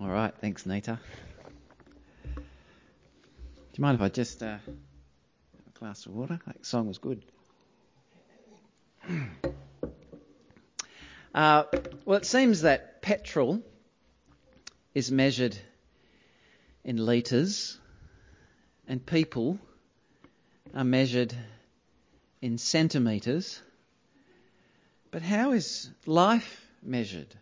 All right, thanks, Nita. Do you mind if I just have a glass of water? That song was good. Well, it seems that petrol is measured in litres and people are measured in centimetres. But how is life measured?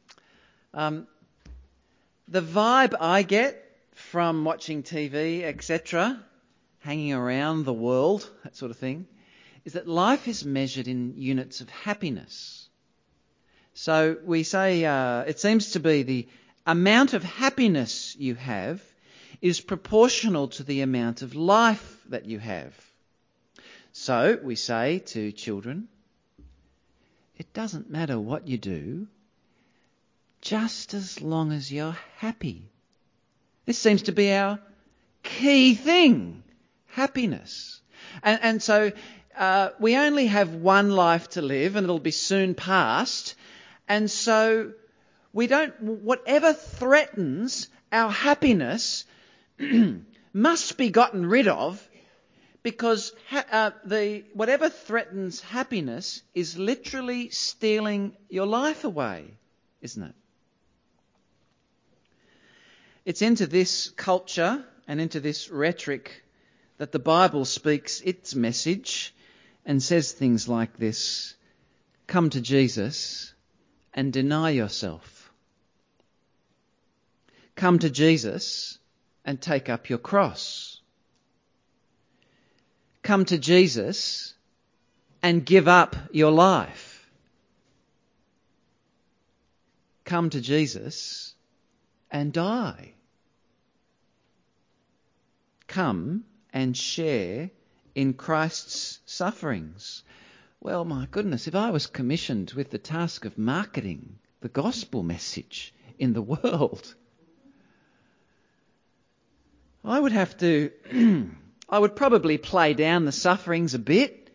The vibe I get from watching TV, etc., hanging around the world, that sort of thing, is that life is measured in units of happiness. So we say it seems to be the amount of happiness you have is proportional to the amount of life that you have. So we say to children, it doesn't matter what you do, just as long as you're happy. This seems to be our key thing, happiness. And so we only have one life to live and it'll be soon past. And so whatever threatens our happiness must be gotten rid of, because whatever threatens happiness is literally stealing your life away, isn't it? It's into this culture and into this rhetoric that the Bible speaks its message and says things like this: come to Jesus and deny yourself. Come to Jesus and take up your cross. Come to Jesus and give up your life. Come to Jesus and die. Come and share in Christ's sufferings. Well, my goodness, if I was commissioned with the task of marketing the gospel message in the world, I would have to, I would probably play down the sufferings a bit.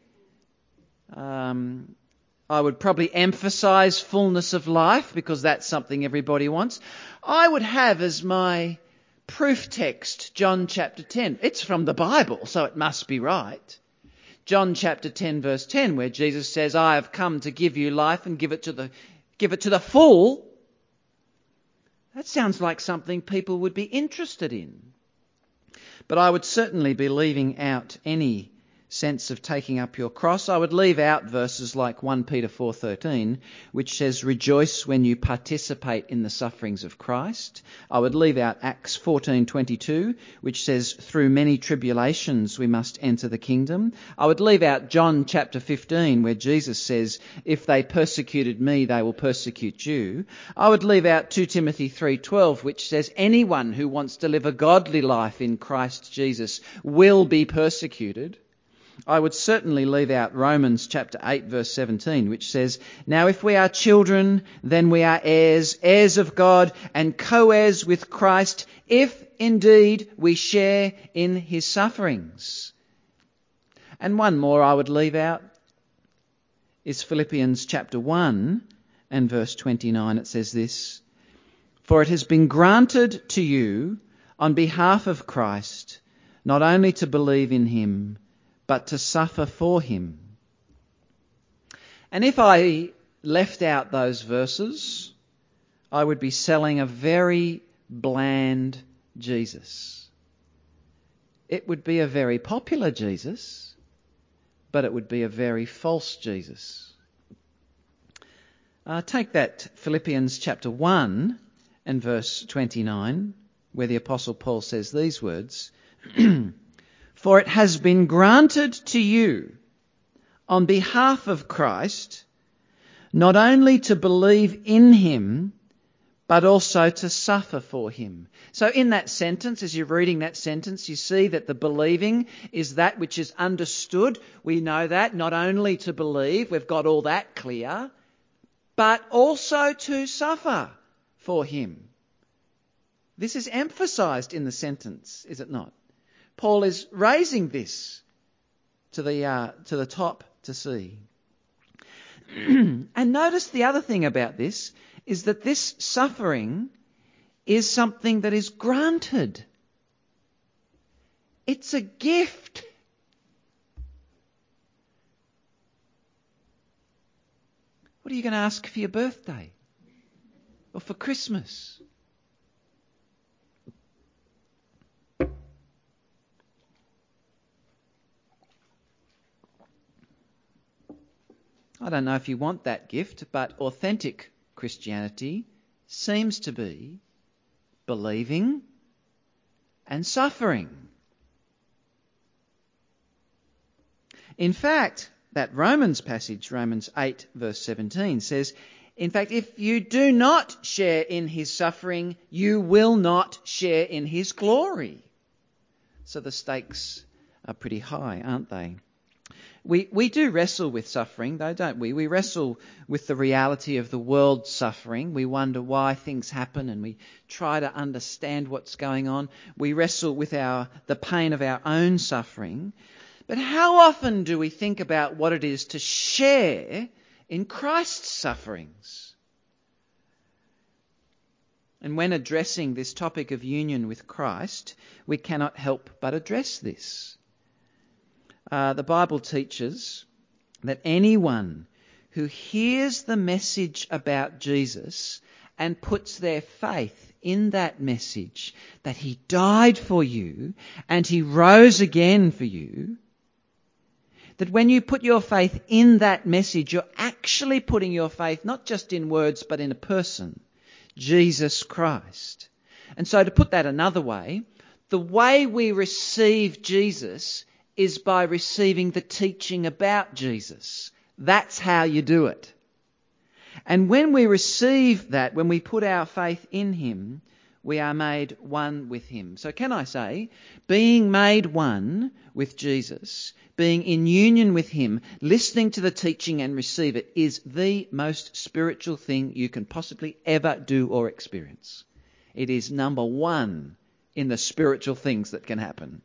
I would probably emphasise fullness of life, because that's something everybody wants. I would have as my proof text John chapter 10. It's from the Bible, so it must be right. John chapter 10 verse 10, where Jesus says, I have come to give you life and give it to the full. That sounds like something people would be interested in. But I would certainly be leaving out any sense of taking up your cross. I would leave out verses like 1 Peter 4:13, which says, rejoice when you participate in the sufferings of Christ. I would leave out Acts 14:22, which says, through many tribulations we must enter the kingdom. I would leave out John chapter 15, where Jesus says, if they persecuted me, they will persecute you. I would leave out 2 Timothy 3:12, which says, anyone who wants to live a godly life in Christ Jesus will be persecuted. I would certainly leave out Romans chapter 8 verse 17, which says, now if we are children, then we are heirs, heirs of God and co-heirs with Christ, if indeed we share in his sufferings. And one more I would leave out is Philippians chapter 1 and verse 29. It says this, for it has been granted to you on behalf of Christ, not only to believe in him, but to suffer for him. And if I left out those verses, I would be selling a very bland Jesus. It would be a very popular Jesus, but it would be a very false Jesus. Take that Philippians chapter 1 and verse 29, where the Apostle Paul says these words, for it has been granted to you on behalf of Christ not only to believe in him, but also to suffer for him. So in that sentence, as you're reading that sentence, you see that the believing is that which is understood. We know that, not only to believe, we've got all that clear, but also to suffer for him. This is emphasised in the sentence, is it not? Paul is raising this to the top to see. And notice the other thing about this is that this suffering is something that is granted. It's a gift. What are you going to ask for your birthday? Or for Christmas? I don't know if you want that gift, but authentic Christianity seems to be believing and suffering. In fact, that Romans passage, Romans 8 verse 17, says, in fact, if you do not share in his suffering, you will not share in his glory. So the stakes are pretty high, aren't they? We do wrestle with suffering, though, don't we? We wrestle with the reality of the world's suffering. We wonder why things happen and we try to understand what's going on. We wrestle with the pain of our own suffering. But how often do we think about what it is to share in Christ's sufferings? And when addressing this topic of union with Christ, we cannot help but address this. The Bible teaches that anyone who hears the message about Jesus and puts their faith in that message, that he died for you and he rose again for you, that when you put your faith in that message, you're actually putting your faith not just in words but in a person, Jesus Christ. And so to put that another way, the way we receive Jesus is by receiving the teaching about Jesus. That's how you do it. And when we receive that, when we put our faith in him, we are made one with him. So can I say, being made one with Jesus, being in union with him, listening to the teaching and receive it is the most spiritual thing you can possibly ever do or experience. It is number one in the spiritual things that can happen.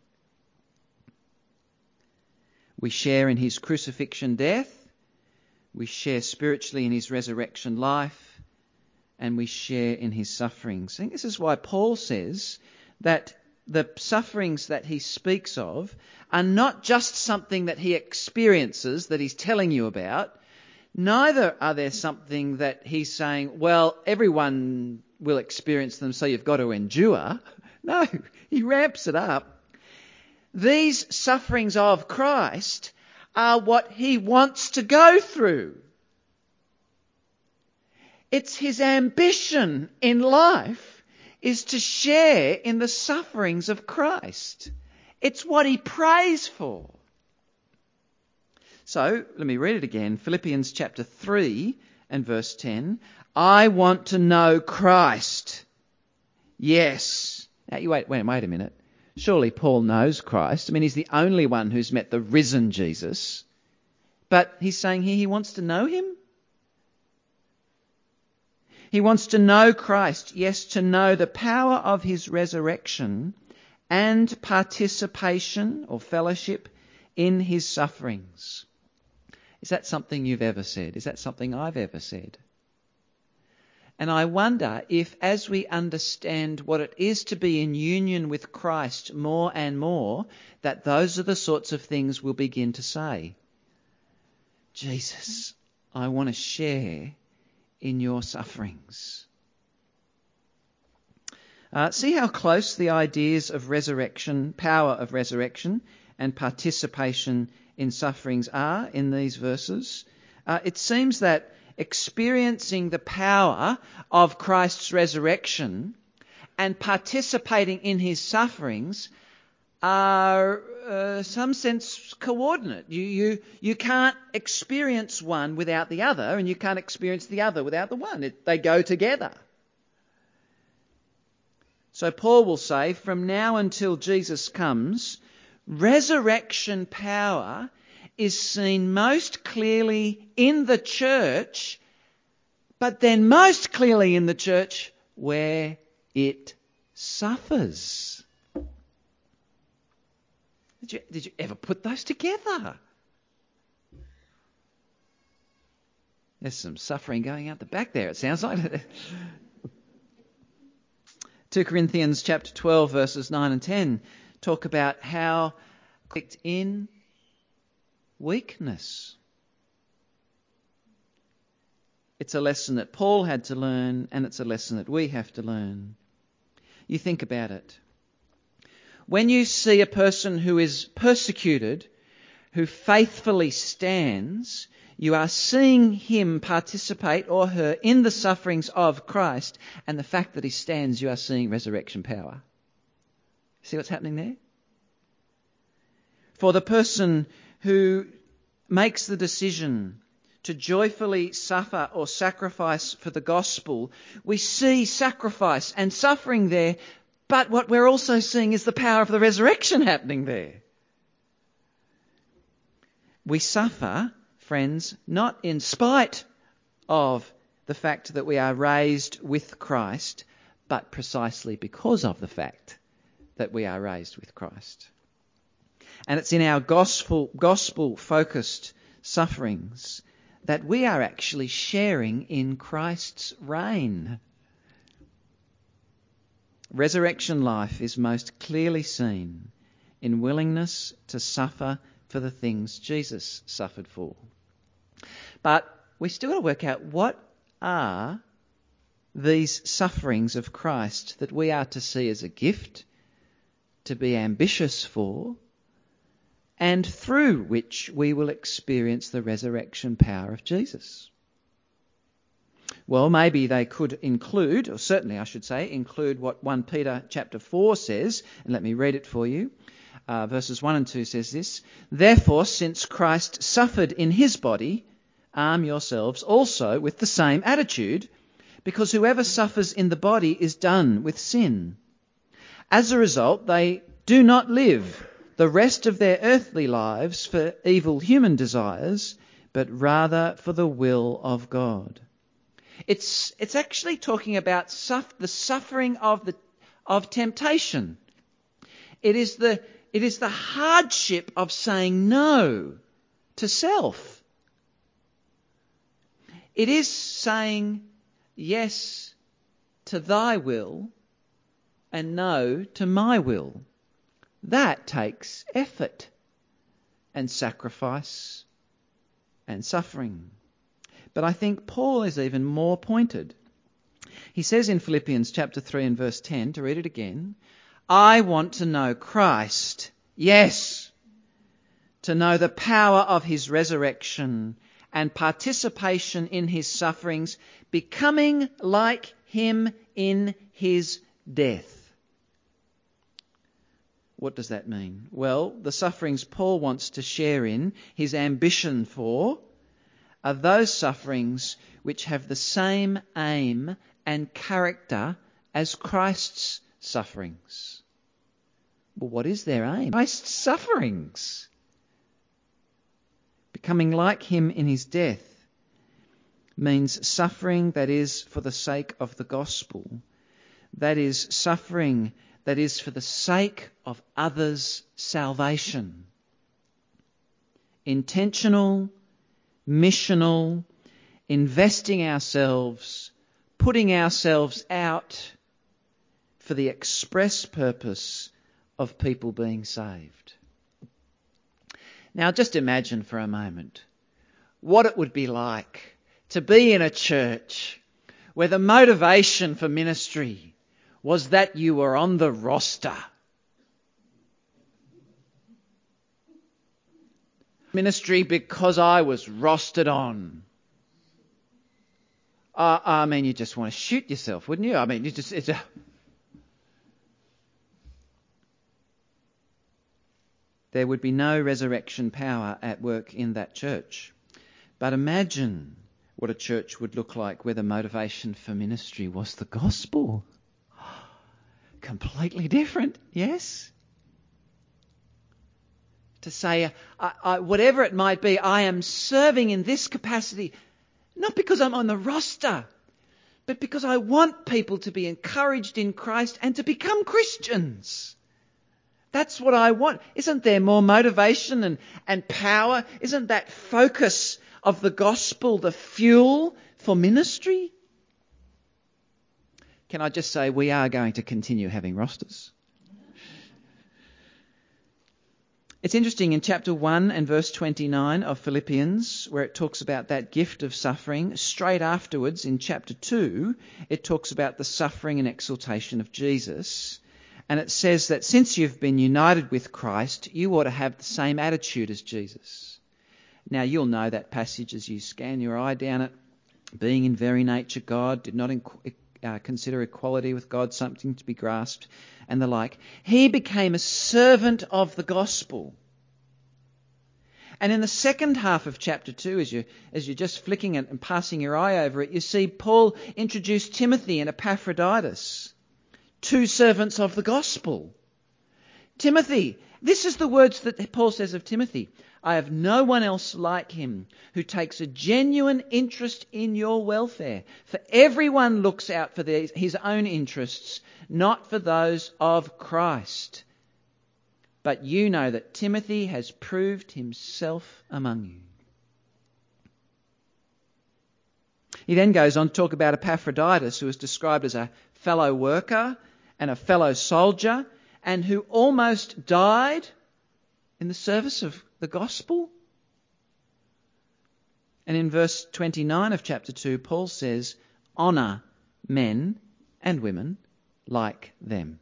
We share in his crucifixion death, we share spiritually in his resurrection life, and we share in his sufferings. I think this is why Paul says that the sufferings that he speaks of are not just something that he experiences, that he's telling you about, neither are there something that he's saying, well, everyone will experience them, so you've got to endure. No, he ramps it up. These sufferings of Christ are what he wants to go through. It's his ambition in life is to share in the sufferings of Christ. It's what he prays for. So, let me read it again. Philippians chapter 3 and verse 10. I want to know Christ. Yes. Now, wait a minute. Surely Paul knows Christ. I mean, he's the only one who's met the risen Jesus. But he's saying here he wants to know him. He wants to know Christ. Yes, to know the power of his resurrection and participation or fellowship in his sufferings. Is that something you've ever said? Is that something I've ever said? And I wonder if, as we understand what it is to be in union with Christ more and more, that those are the sorts of things we'll begin to say. Jesus, I want to share in your sufferings. See how close the ideas of resurrection, power of resurrection, and participation in sufferings are in these verses. It seems that experiencing the power of Christ's resurrection and participating in his sufferings are, some sense, coordinate. You can't experience one without the other, and you can't experience the other without the one. They go together. So Paul will say, from now until Jesus comes, resurrection power is seen most clearly in the church, but then most clearly in the church where it suffers. Did you ever put those together? There's some suffering going out the back there, it sounds like. 2 Corinthians chapter 12 verses 9 and 10 talk about how in weakness. It's a lesson that Paul had to learn, and it's a lesson that we have to learn. You think about it. When you see a person who is persecuted, who faithfully stands, you are seeing him participate or her in the sufferings of Christ, and the fact that he stands, you are seeing resurrection power. See what's happening there? For the person who makes the decision to joyfully suffer or sacrifice for the gospel, we see sacrifice and suffering there, but what we're also seeing is the power of the resurrection happening there. We suffer, friends, not in spite of the fact that we are raised with Christ, but precisely because of the fact that we are raised with Christ. And it's in our gospel-focused sufferings that we are actually sharing in Christ's reign. Resurrection life is most clearly seen in willingness to suffer for the things Jesus suffered for. But we still got to work out what are these sufferings of Christ that we are to see as a gift, to be ambitious for, and through which we will experience the resurrection power of Jesus. Well, maybe they could include, or certainly I should say, include what 1 Peter chapter 4 says, and let me read it for you. Verses 1 and 2 says this: "Therefore, since Christ suffered in his body, arm yourselves also with the same attitude, because whoever suffers in the body is done with sin. As a result, they do not live the rest of their earthly lives for evil human desires, but rather for the will of God." It's actually talking about the suffering of temptation. It is the hardship of saying no to self. It is saying yes to thy will and no to my will. That takes effort and sacrifice and suffering. But I think Paul is even more pointed. He says in Philippians chapter 3 and verse 10, to read it again, "I want to know Christ, yes, to know the power of his resurrection and participation in his sufferings, becoming like him in his death." What does that mean? Well, the sufferings Paul wants to share in, his ambition for, are those sufferings which have the same aim and character as Christ's sufferings. Well, what is their aim? Christ's sufferings. Becoming like him in his death means suffering that is for the sake of the gospel. That is suffering that is for the sake of others' salvation. Intentional, missional, investing ourselves, putting ourselves out for the express purpose of people being saved. Now just imagine for a moment what it would be like to be in a church where the motivation for ministry was that you were on the roster. Ministry because I was rostered on. I mean, you just want to shoot yourself, wouldn't you? I mean, there would be no resurrection power at work in that church. But imagine what a church would look like where the motivation for ministry was the gospel. Completely different, yes? To say, whatever it might be, I am serving in this capacity, not because I'm on the roster, but because I want people to be encouraged in Christ and to become Christians. That's what I want. Isn't there more motivation and power? Isn't that focus of the gospel the fuel for ministry? Can I just say we are going to continue having rosters? It's interesting in chapter 1 and verse 29 of Philippians, where it talks about that gift of suffering. Straight afterwards, in chapter 2, it talks about the suffering and exaltation of Jesus. And it says that since you've been united with Christ, you ought to have the same attitude as Jesus. Now, you'll know that passage as you scan your eye down it. Being in very nature God, did not consider equality with God something to be grasped, and the like. He became a servant of the gospel. And in the second half of chapter 2, as you're just flicking it and passing your eye over it, you see Paul introduce Timothy and Epaphroditus, two servants of the gospel. Timothy, this is the words that Paul says of Timothy. I have no one else like him who takes a genuine interest in your welfare. For everyone looks out for his own interests, not for those of Christ. But you know that Timothy has proved himself among you. He then goes on to talk about Epaphroditus, who is described as a fellow worker and a fellow soldier, and who almost died in the service of the gospel. And in verse 29 of chapter 2, Paul says, honour men and women like them.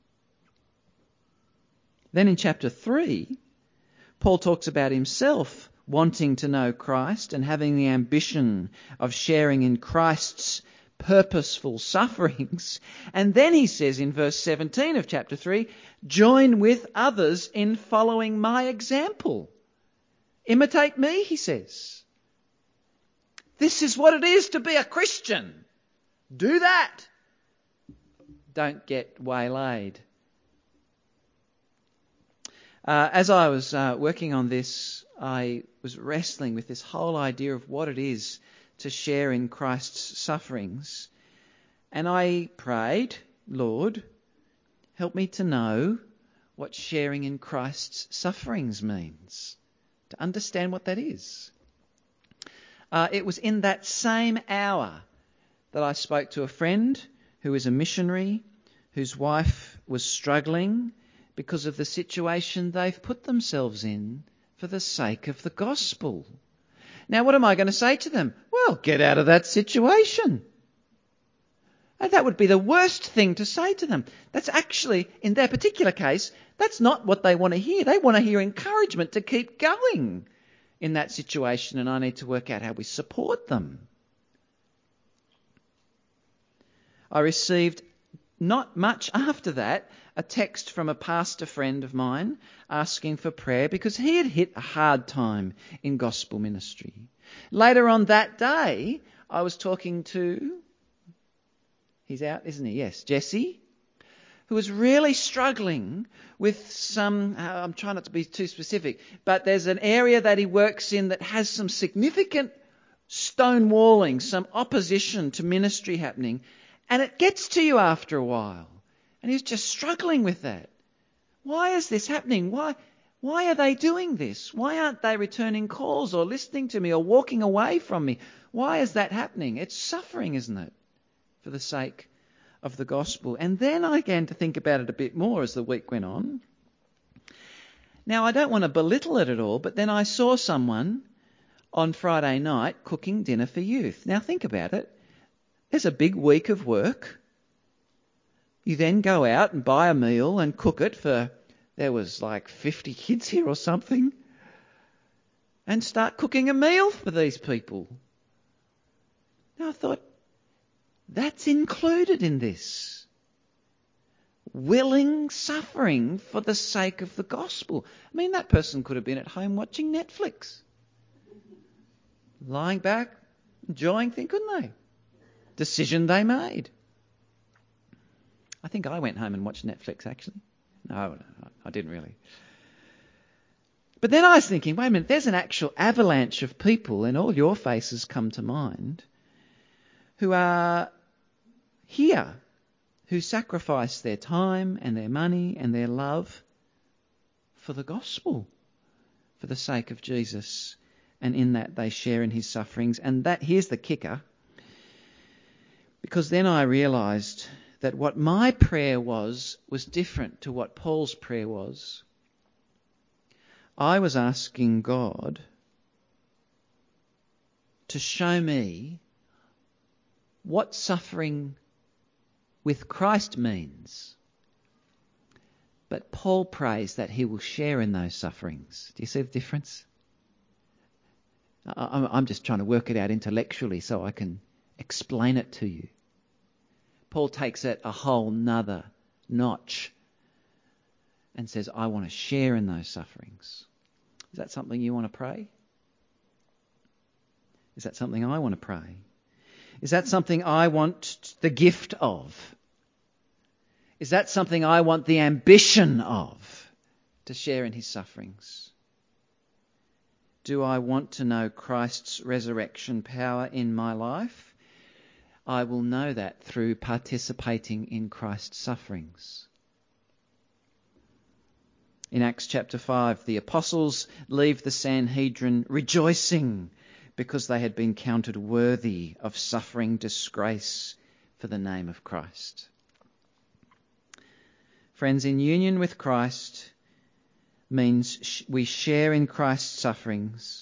Then in chapter 3, Paul talks about himself wanting to know Christ and having the ambition of sharing in Christ's purposeful sufferings. And then he says in verse 17 of chapter 3, join with others in following my example. Imitate me, he says. This is what it is to be a Christian. Do that. Don't get waylaid. As I was working on this, I was wrestling with this whole idea of what it is to share in Christ's sufferings. And I prayed, Lord, help me to know what sharing in Christ's sufferings means, to understand what that is. It was in that same hour that I spoke to a friend who is a missionary, whose wife was struggling because of the situation they've put themselves in for the sake of the gospel. Now, what am I going to say to them? Well, get out of that situation. And that would be the worst thing to say to them. That's actually, in their particular case, that's not what they want to hear. They want to hear encouragement to keep going in that situation, and I need to work out how we support them. I received, not much after that, a text from a pastor friend of mine asking for prayer because he had hit a hard time in gospel ministry. Later on that day, I was talking to, he's out, isn't he? Yes, Jesse, who was really struggling with some, I'm trying not to be too specific, but there's an area that he works in that has some significant stonewalling, some opposition to ministry happening, and it gets to you after a while. And he's just struggling with that. Why is this happening? Why are they doing this? Why aren't they returning calls or listening to me or walking away from me? Why is that happening? It's suffering, isn't it? For the sake of the gospel. And then I began to think about it a bit more as the week went on. Now, I don't want to belittle it at all, but then I saw someone on Friday night cooking dinner for youth. Now, think about it. There's a big week of work. You then go out and buy a meal and cook it for, there was like 50 kids here or something, and start cooking a meal for these people. Now I thought, that's included in this. Willing suffering for the sake of the gospel. I mean, that person could have been at home watching Netflix. Lying back, enjoying things, couldn't they? Decision they made. I think I went home and watched Netflix, actually. No, I didn't really. But then I was thinking, wait a minute, there's an actual avalanche of people, and all your faces come to mind, who are here, who sacrifice their time and their money and their love for the gospel, for the sake of Jesus, and in that they share in his sufferings. And that, here's the kicker. Because then I realised that what my prayer was different to what Paul's prayer was. I was asking God to show me what suffering with Christ means. But Paul prays that he will share in those sufferings. Do you see the difference? I'm just trying to work it out intellectually so I can explain it to you. Paul takes it a whole nother notch and says, I want to share in those sufferings. Is that something you want to pray? Is that something I want to pray? Is that something I want the gift of? Is that something I want the ambition of, to share in his sufferings? Do I want to know Christ's resurrection power in my life? I will know that through participating in Christ's sufferings. In Acts chapter 5, the apostles leave the Sanhedrin rejoicing because they had been counted worthy of suffering disgrace for the name of Christ. Friends, in union with Christ means we share in Christ's sufferings.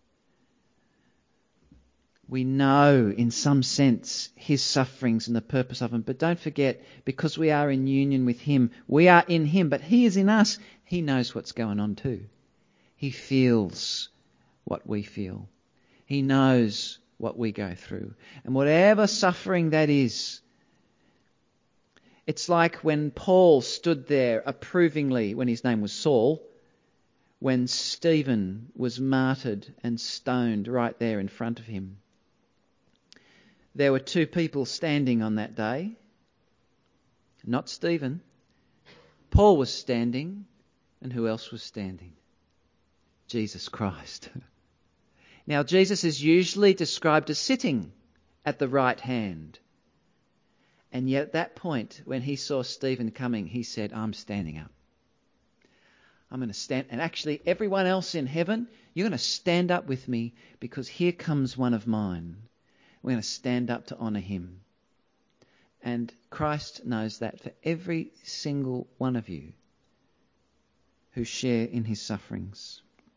We know in some sense his sufferings and the purpose of them. But don't forget, because we are in union with him, we are in him, but he is in us. He knows what's going on too. He feels what we feel. He knows what we go through. And whatever suffering that is, it's like when Paul stood there approvingly, when his name was Saul, when Stephen was martyred and stoned right there in front of him. There were two people standing on that day. Not Stephen. Paul was standing, and who else was standing? Jesus Christ. Now, Jesus is usually described as sitting at the right hand. And yet at that point, when he saw Stephen coming, he said, I'm standing up. I'm going to stand. And actually, everyone else in heaven, you're going to stand up with me because here comes one of mine. We're going to stand up to honour him. And Christ knows that for every single one of you who share in his sufferings.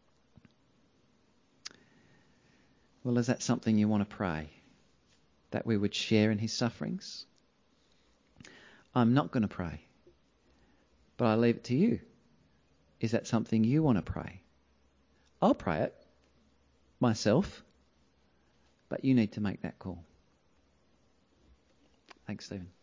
Well, is that something you want to pray? That we would share in his sufferings? I'm not going to pray, but I leave it to you. Is that something you want to pray? I'll pray it myself, but you need to make that call. Thanks, Stephen.